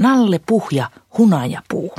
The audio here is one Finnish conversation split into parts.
Nalle Puh ja Hunajapuu.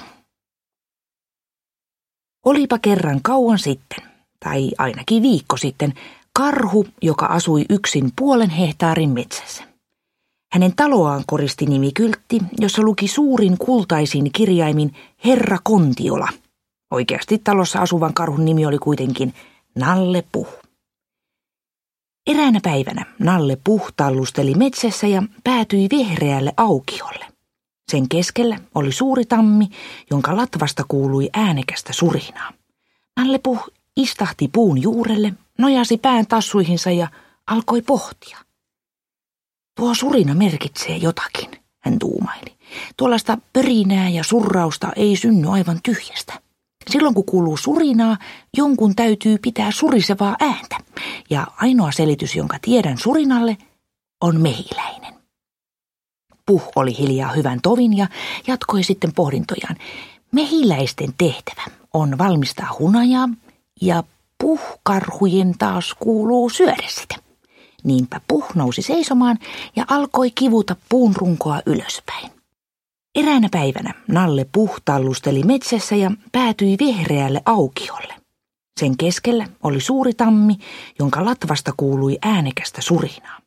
Olipa kerran kauan sitten, tai ainakin viikko sitten, karhu, joka asui yksin 0,5 hehtaarin metsässä. Hänen taloaan koristi nimikyltti, jossa luki suurin kultaisin kirjaimin Herra Kontiola. Oikeasti talossa asuvan karhun nimi oli kuitenkin Nalle Puh. Eräänä päivänä Nalle Puh tallusteli metsässä ja päätyi vehreälle aukiolle. Sen keskellä oli suuri tammi, jonka latvasta kuului äänekästä surinaa. Nalle Puh istahti puun juurelle, nojasi pään tassuihinsa ja alkoi pohtia. Tuo surina merkitsee jotakin, hän tuumaili. Tuollaista pörinää ja surrausta ei synny aivan tyhjästä. Silloin kun kuuluu surinaa, jonkun täytyy pitää surisevaa ääntä. Ja ainoa selitys, jonka tiedän surinalle, on mehiläinen. Puh oli hiljaa hyvän tovin ja jatkoi sitten pohdintojaan. Mehiläisten tehtävä on valmistaa hunajaa ja puhkarhujen taas kuuluu syödä sitä. Niinpä Puh nousi seisomaan ja alkoi kivuta puun runkoa ylöspäin. Eräänä päivänä Nalle Puh tallusteli metsässä ja päätyi vehreälle aukiolle. Sen keskellä oli suuri tammi, jonka latvasta kuului äänekästä surinaa.